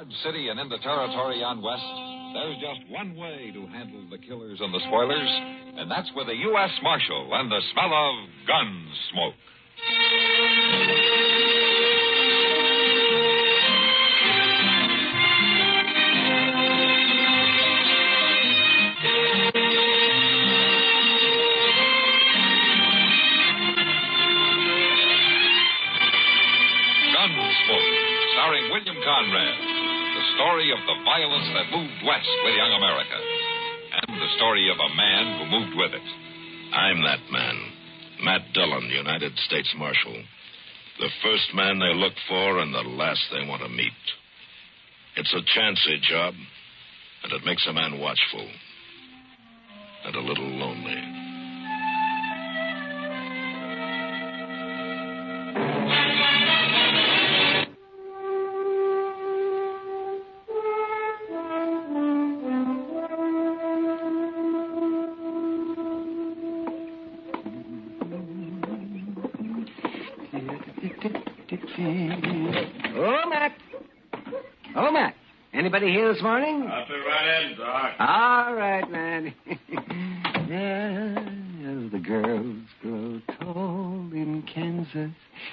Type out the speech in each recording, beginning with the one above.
Dodge City and in the territory on West, there's just one way to handle the killers and the spoilers, and that's with a U.S. Marshal and the smell of gun smoke. Starring William Conrad, the story of the violence that moved west with young America, and the story of a man who moved with it. I'm that man, Matt Dillon, United States Marshal. The first man they look for and the last they want to meet. It's a chancy job, and it makes a man watchful and a little lonely. Hello, Matt. Anybody here this morning? I'll be right in, Doc. All right, man. As the girls grow tall in Kansas.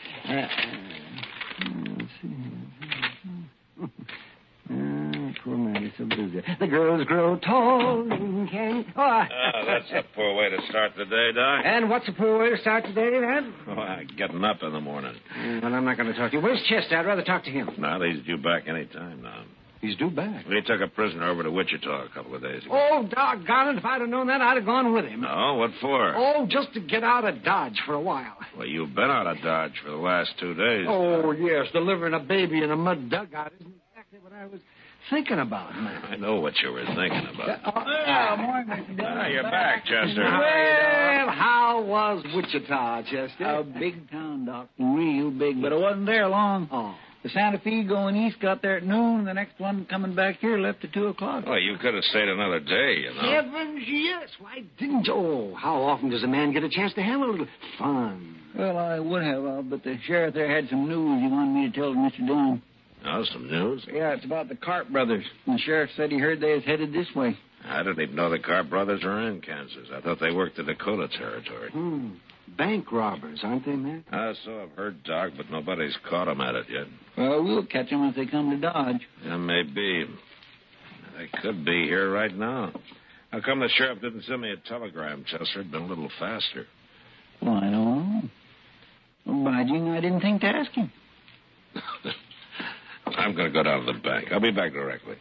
Let's see. Poor man, he's so busy. The girls grow tall in Kansas. That's a poor way to start the day, Doc. And what's a poor way to start the day, then? Getting up in the morning. Well, I'm not going to talk to you. Where's Chester? I'd rather talk to him. No, he's due back any time now. He's due back. He took a prisoner over to Wichita a couple of days ago. Oh, doggone it. If I'd have known that, I'd have gone with him. No, what for? Oh, just to get out of Dodge for a while. Well, you've been out of Dodge for the last 2 days. Oh, yes. Delivering a baby in a mud dugout isn't exactly what I was thinking about, man. I know what you were thinking about. Morning, Mr. Dillon. You're back, Chester. Well, how was Wichita, Chester? A big town, Doc. Real big, but I wasn't there long. Oh. The Santa Fe going east got there at noon. The next one coming back here left at 2 o'clock. Well, you could have stayed another day, you know. Heavens, yes. Why didn't you? Oh, how often does a man get a chance to have a little fun? Well, I would have, but the sheriff there had some news he wanted me to tell to Mr. Dillon. Oh, some news? Yeah, it's about the Carp brothers. And the sheriff said he heard they was headed this way. I didn't even know the Carp brothers were in Kansas. I thought they worked the Dakota territory. Bank robbers, aren't they, man? So I've heard, Doc, but nobody's caught them at it yet. Well, we'll catch them if they come to Dodge. Yeah, maybe. They could be here right now. How come the sheriff didn't send me a telegram, Chester? It'd been a little faster. Well, I don't know. Well, by Jing, I didn't think to ask him. I'm going to go down to the bank. I'll be back directly.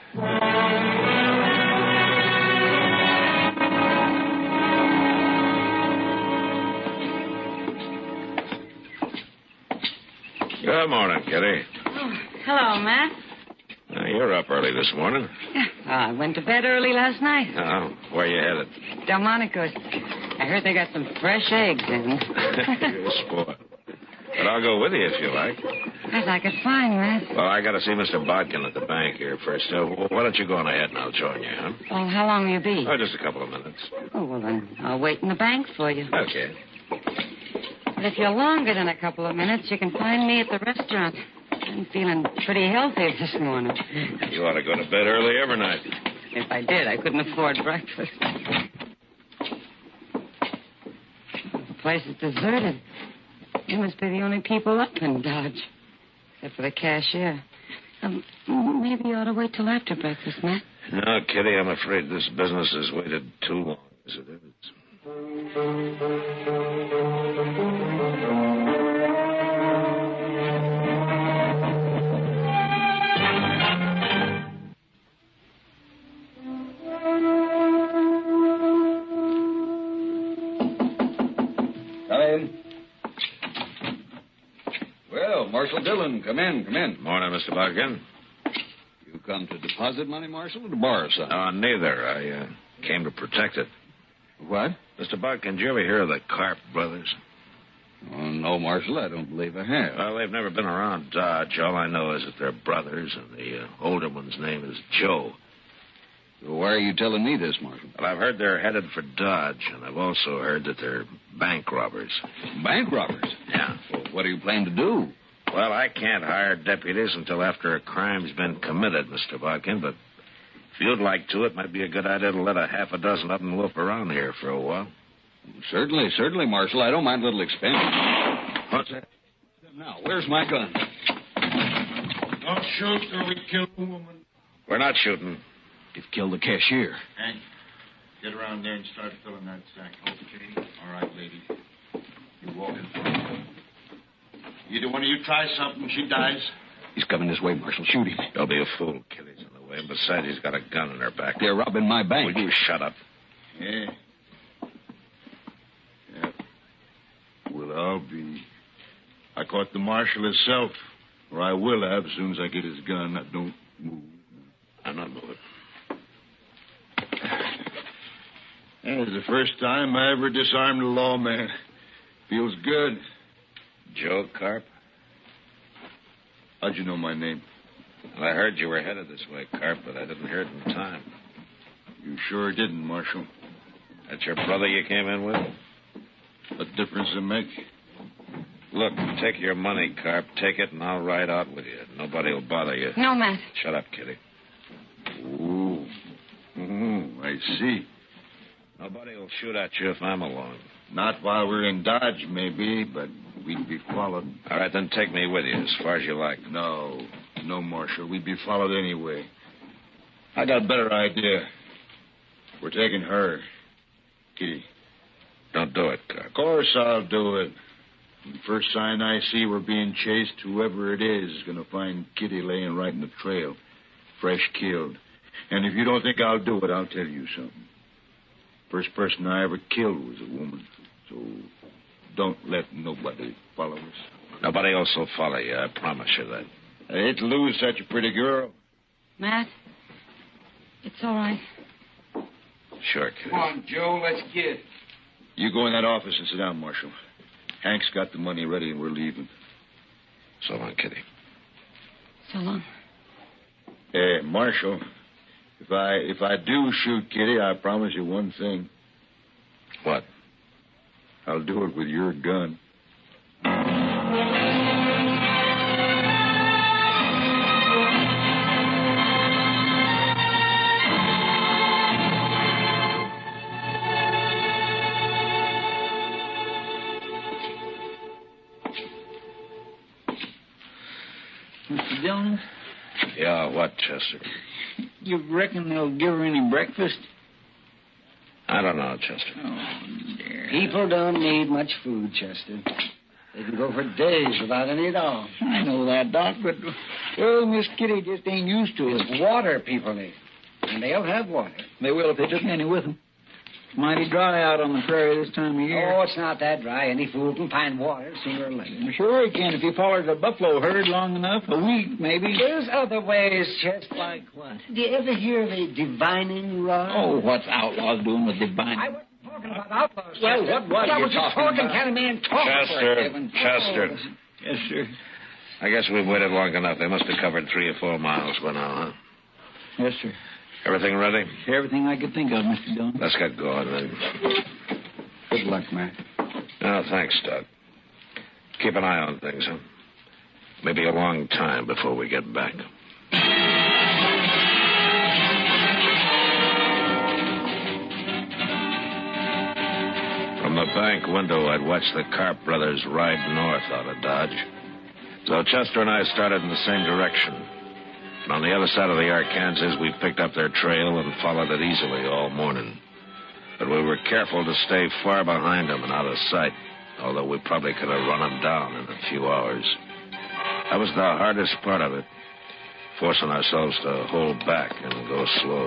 Good morning, Kitty. Oh, hello, Matt. You're up early this morning. I went to bed early last night. Oh, where you headed? Delmonico's. I heard they got some fresh eggs in. You're a sport. But I'll go with you if you like. I'd like it fine, Matt. Well, I got to see Mr. Bodkin at the bank here first. Why don't you go on ahead and I'll join you, huh? Well, how long will you be? Oh, just a couple of minutes. Oh, well, then I'll wait in the bank for you. Okay. But if you're longer than a couple of minutes, you can find me at the restaurant. I'm feeling pretty healthy this morning. You ought to go to bed early every night. If I did, I couldn't afford breakfast. The place is deserted. You must be the only people up in Dodge, except for the cashier. Maybe you ought to wait till after breakfast, Matt. No, Kitty, I'm afraid this business has waited too long as it is. Come in. Well, Marshal Dillon, come in. Morning, Mr. Bodkin. You come to deposit money, Marshal, or to borrow some? Neither. I came to protect it. What? Mr. Bodkin, did you ever hear of the Carp brothers? Oh, no, Marshal, I don't believe I have. Well, they've never been around Dodge. All I know is that they're brothers, and the older one's name is Joe. Why are you telling me this, Marshal? Well, I've heard they're headed for Dodge, and I've also heard that they're bank robbers. Bank robbers? Yeah. Well, what do you plan to do? Well, I can't hire deputies until after a crime's been committed, Mr. Bodkin, but if you'd like to, it might be a good idea to let a half a dozen of them loaf around here for a while. Certainly, Marshal. I don't mind a little expense. What's that? Now, where's my gun? Don't shoot or we kill the woman. We're not shooting. You've killed the cashier. Hank, get around there and start filling that sack. Okay. All right, lady. You walk in front. Either one of you try something, she dies. He's coming this way, Marshal. Shoot him. Don't be a fool. Kitty's in the way. And besides, he's got a gun in her back. They're robbing my bank. Will you shut up? Yeah. Well, I'll be. I caught the marshal himself, or I will have as soon as I get his gun. Now, don't move. I'm not moving. That was the first time I ever disarmed a lawman. Feels good. Joe Carp? How'd you know my name? Well, I heard you were headed this way, Carp, but I didn't hear it in time. You sure didn't, Marshal. That's your brother you came in with? What difference does it make? Look, take your money, Carp. Take it, and I'll ride out with you. Nobody will bother you. No, Matt. Shut up, Kitty. Ooh. I see. Nobody will shoot at you if I'm along. Not while we're in Dodge, maybe, but we'd be followed. All right, then take me with you as far as you like. No, Marshal. We'd be followed anyway. I got a better idea. We're taking her. Kitty. Don't do it, Carp. Of course I'll do it. The first sign I see we're being chased, whoever it is going to find Kitty laying right in the trail, fresh killed. And if you don't think I'll do it, I'll tell you something. First person I ever killed was a woman. So don't let nobody follow us. Nobody else will follow you, I promise you that. I hate to lose such a pretty girl. Matt, it's all right. Sure, Kitty. Come on, Joe, let's get. You go in that office and sit down, Marshal. Hank's got the money ready and we're leaving. So long, Kitty. So long. Hey, Marshal, if I do shoot Kitty, I promise you one thing. What? I'll do it with your gun. Mr. Dillon, Yeah, what, Chester? you reckon they'll give her any breakfast? I don't know, Chester. Oh, dear. People don't need much food, Chester. They can go for days without any at all. I know that, Doc, but, well, Miss Kitty just ain't used to it. It's water people need. And they'll have water. They will if they took any with them. It's mighty dry out on the prairie this time of year. Oh, it's not that dry. Any fool can find water sooner or later. Sure he can if he followed the buffalo herd long enough. A week, maybe. There's other ways, Chester. Like what? Do you ever hear of a divining rod? Oh, what's outlaws doing with divine? I wasn't talking about outlaws. Well, Chester. what was you talking about? Can a man talk? Chester. Yes, sir. I guess we've waited long enough. They must have covered 3 or 4 miles by now, huh? Yes, sir. Everything ready? Everything I could think of, Mr. Dillon. Let's get going, then. Good luck, Matt. No, thanks, Doc. Keep an eye on things, huh? Maybe a long time before we get back. From the bank window, I'd watched the Carp brothers ride north out of Dodge. So Chester and I started in the same direction. And on the other side of the Arkansas, we picked up their trail and followed it easily all morning. But we were careful to stay far behind them and out of sight, although we probably could have run them down in a few hours. That was the hardest part of it, forcing ourselves to hold back and go slow.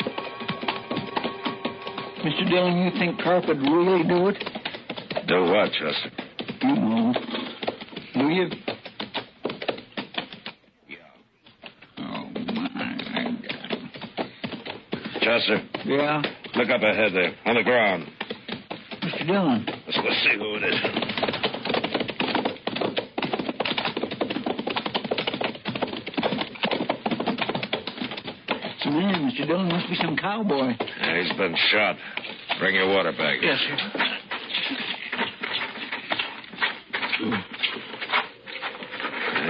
Mr. Dillon, you think Carp would really do it? Do what, Chester? You know. Do you? Chester, Yeah? look up ahead there, on the ground. Mr. Dillon. Let's go see who it is. It's a man, Mr. Dillon. Must be some cowboy. Yeah, he's been shot. Bring your water bag. Yes, sir.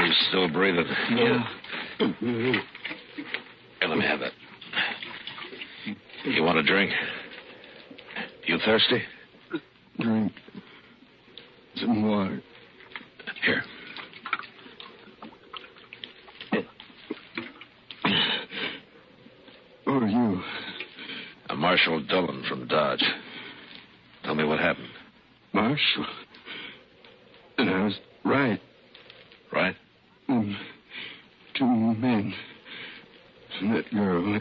He's still breathing. Yeah. Here, let me have that. You want a drink? You thirsty? Drink. Some water. Here. Who are you? I'm Marshal Dillon from Dodge. Tell me what happened. Marshal? And I was right. Right? Two men. And that girl.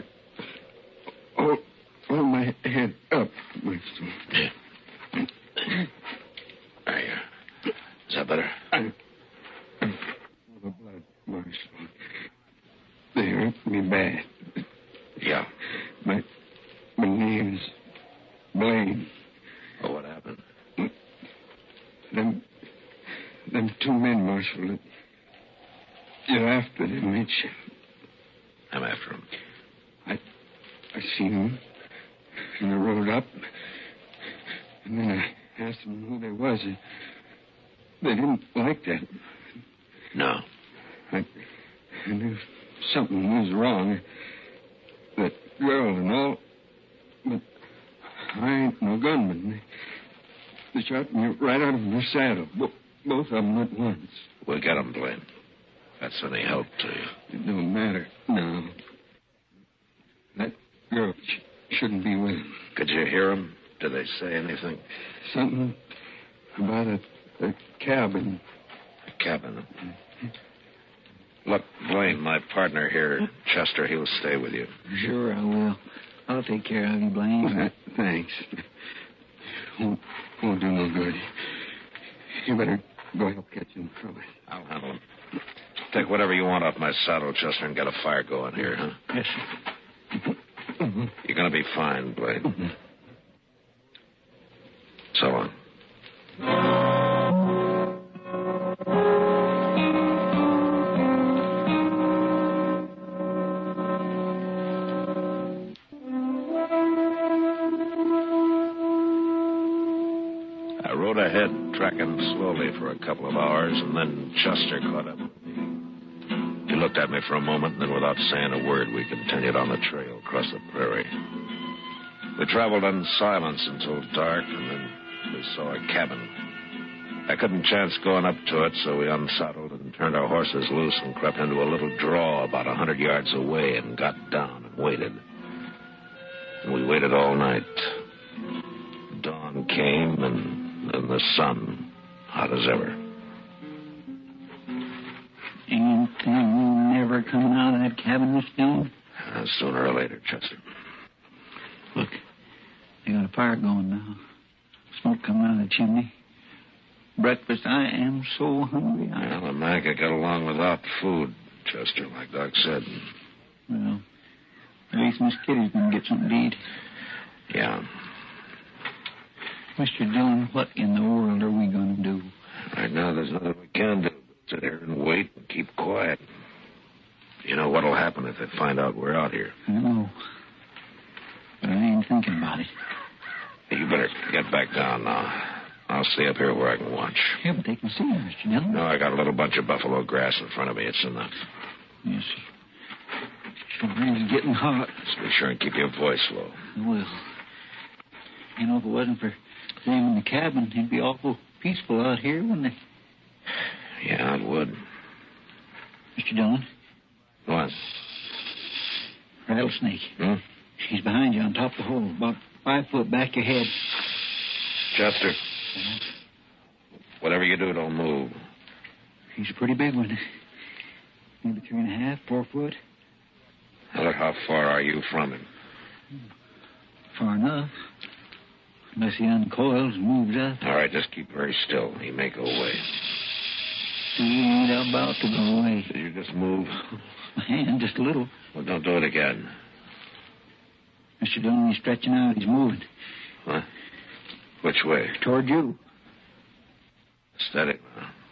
Hold my head up, Marshal. Yeah. There you are. Is that better? I'm full of blood, Marshal. They hurt me bad. Yeah. My name's Blaine. Oh, what happened? Them two men, Marshal. You're after them, ain't you? I'm after him. I seen them. And I rode up. And then I asked them who they was. They didn't like that. No. I knew something was wrong. That girl and all. But I ain't no gunman. They shot me right out of my saddle. Both of them at once. We'll get him, Blaine. That's any help to you. It don't matter. No. That girl shouldn't be with him. Could you hear him? Did they say anything? Something about a cabin. A cabin? Look, Blaine, my partner here, Chester, he'll stay with you. Sure, I will. I'll take care of you, Blaine. Thanks. Won't do no good. You better go help catch him trouble. I'll handle him. Take whatever you want off my saddle, Chester, and get a fire going here, huh? Yes, sir. You're going to be fine, Blaine. So long. I rode ahead, tracking slowly for a couple of hours, and then Chester caught up with me. He looked at me for a moment, and then without saying a word, we continued on the trail across the prairie. We traveled in silence until dark, and then we saw a cabin. I couldn't chance going up to it, so we unsaddled and turned our horses loose and crept into a little draw about 100 yards away and got down and waited. And we waited all night. Dawn came, and then the sun, hot as ever. Ain't you never coming out of that cabin, Mr. Dillon? Sooner or later, Chester. Look, they got a fire going now. Smoke coming out of the chimney. Breakfast, I am so hungry. Well, a man could get along without food, Chester, like Doc said. Well, at least Miss Kitty's going to get something to eat. Yeah. Mr. Dillon, what in the world are we going to do? Right now, there's nothing we can do but sit here and wait and keep quiet. You know what'll happen if they find out we're out here. I know. But I ain't thinking about it. You better get back down now. I'll stay up here where I can watch. Yeah, but they can see you, Mr. Dillon. No, I got a little bunch of buffalo grass in front of me. It's enough. Yes, sir. Sure is getting hot. Just be sure and keep your voice low. I will. You know, if it wasn't for them in the cabin, it'd be awful peaceful out here, wouldn't it? Yeah, it would. Mr. Dillon, What? rattlesnake. Hmm? He's behind you on top of the hole, about 5 foot back your head. Chester. Whatever you do, don't move. He's a pretty big one. Maybe 3.5, 4 foot. Now, look, how far are you from him? Far enough. Unless he uncoils and moves up. All right, just keep very still. He may go away. He ain't about to go away. Did you just move? My hand, just a little. Well, don't do it again. Mr. Dillon, he's stretching out. He's moving. What? Which way? Toward you. Steady.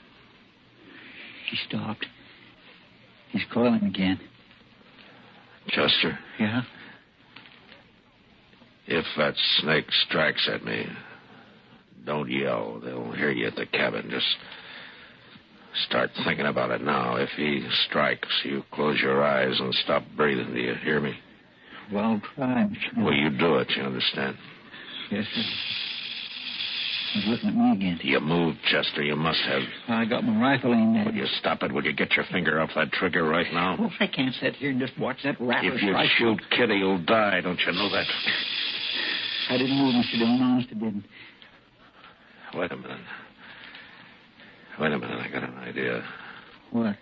He stopped. He's coiling again. Chester, Yeah? if that snake strikes at me, don't yell. They'll hear you at the cabin. Just Start thinking about it now. If he strikes, you close your eyes and stop breathing. Do you hear me? Well, I'll try, Mr. Dillon. Well, you do it, you understand? Yes, sir. He's looking at me again. You moved, Chester. You must have. I got my rifle aimed at Will him. you stop it? Will you get your finger off that trigger right now? Well, I can't sit here and just watch that rattler If you strike. shoot Kitty, you'll die. Don't you know that? I didn't move, Mr. Dillon. Honest, I didn't. Wait a minute. Wait a minute. I got an idea. What?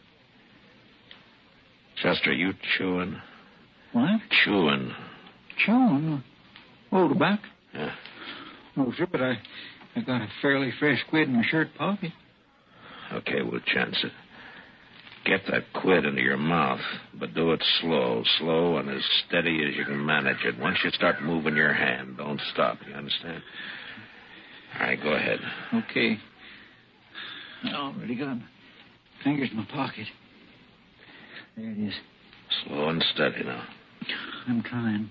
Chester, you chewing? What? Chewing. Chewing? Oh, tobacco? Yeah. Oh, sure, but I got a fairly fresh quid in my shirt pocket. Okay, we'll chance it. Get that quid into your mouth, but do it slow and as steady as you can manage it. Once you start moving your hand, don't stop. You understand? All right, go ahead. Okay. I already got my fingers in my pocket. There it is. Slow and steady now. I'm trying.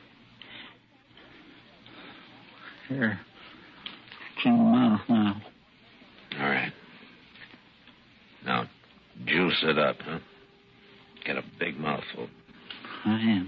Here. It's in my mouth now. All right. Now, juice it up, huh? Get a big mouthful. I am.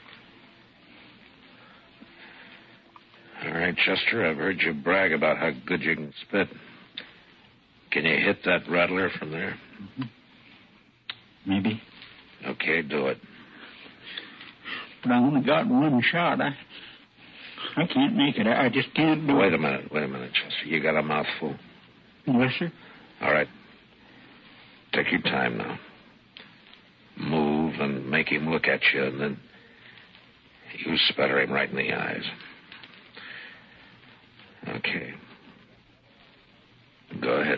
All right, Chester, I've heard you brag about how good you can spit. Can you hit that rattler from there? Mm-hmm. Maybe. Okay, do it. But I only got one shot. I can't make it. I just can't do Wait it. a minute, Chester. You got a mouthful? Yes, sir. All right. Take your time now. Move and make him look at you, and then you sputter him right in the eyes. Okay. Go ahead.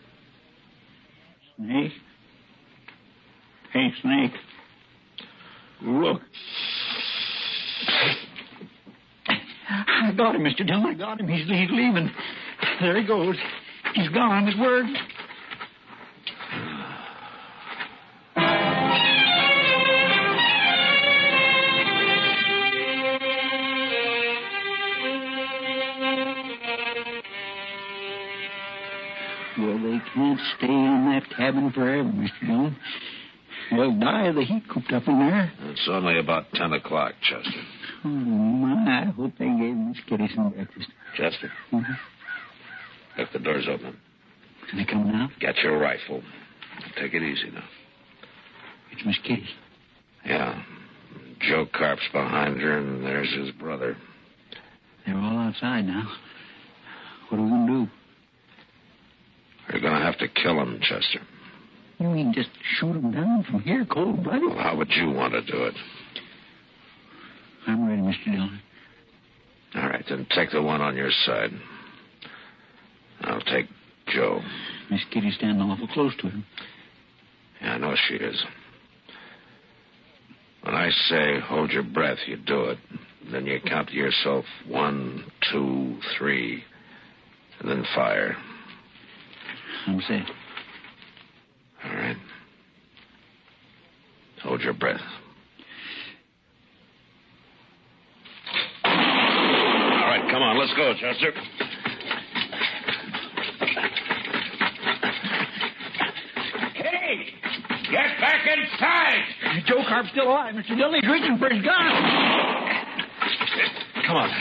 Snake? Hey, Snake. Look. I got him, Mr. Dillon. I got him. He's leaving. There he goes. He's gone. It worked. Well, they can't stay in that cabin forever, Mr. Dillon. They'll die of the heat cooped up in there. It's only about 10 o'clock, Chester. Oh, my. I hope they gave Miss Kitty some breakfast. Chester, Mm-hmm. look, the door's open. Can they come now? Get your rifle. Take it easy now. It's Miss Kitty. Yeah. Joe Carp's behind her, and there's his brother. They're all outside now. What are we going to do? You're going to have to kill him, Chester. You mean just shoot them down from here, cold-blooded? Well, how would you want to do it? I'm ready, Mr. Dillon. All right, then take the one on your side. I'll take Joe. Miss Kitty's standing awful close to him. Yeah, I know she is. When I say hold your breath, you do it. Then you count to yourself 1, 2, 3, and then fire. I'm set. All right. Hold your breath. All right, come on, let's go, Chester. Hey! Get back inside! Joe Carp's still alive, Mr. Dillon. He's reaching for his gun. Come on.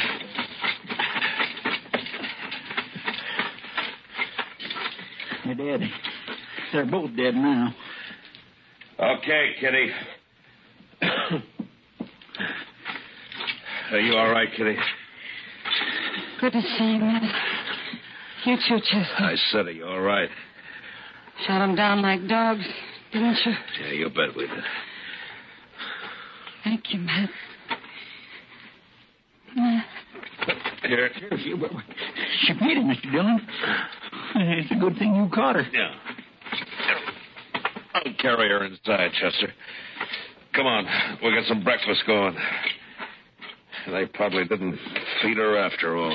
They're dead. They're both dead now. Okay, Kitty. Are you all right, Kitty? Good to see you, Matt. You too, Chester. I said, are you all right? Shot them down like dogs, didn't you? Yeah, you bet we did. Thank you, Matt. Matt. Here. She beat him, Mr. Dillon. It's a good thing you caught her. Yeah. I'll carry her inside, Chester. Come on. We'll get some breakfast going. They probably didn't feed her after all.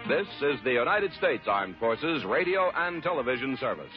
This is the United States Armed Forces Radio and Television Service.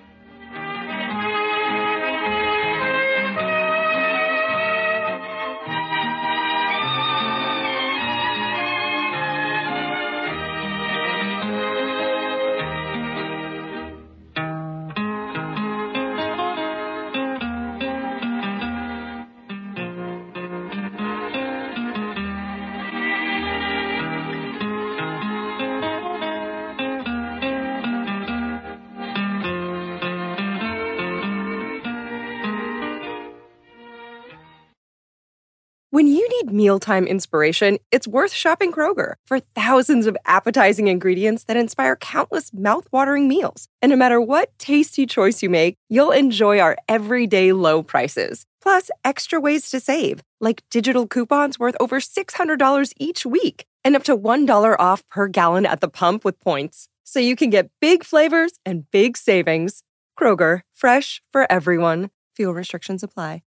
When you need mealtime inspiration, it's worth shopping Kroger for thousands of appetizing ingredients that inspire countless mouth-watering meals. And no matter what tasty choice you make, you'll enjoy our everyday low prices. Plus, extra ways to save, like digital coupons worth over $600 each week and up to $1 off per gallon at the pump with points. So you can get big flavors and big savings. Kroger, fresh for everyone. Fuel restrictions apply.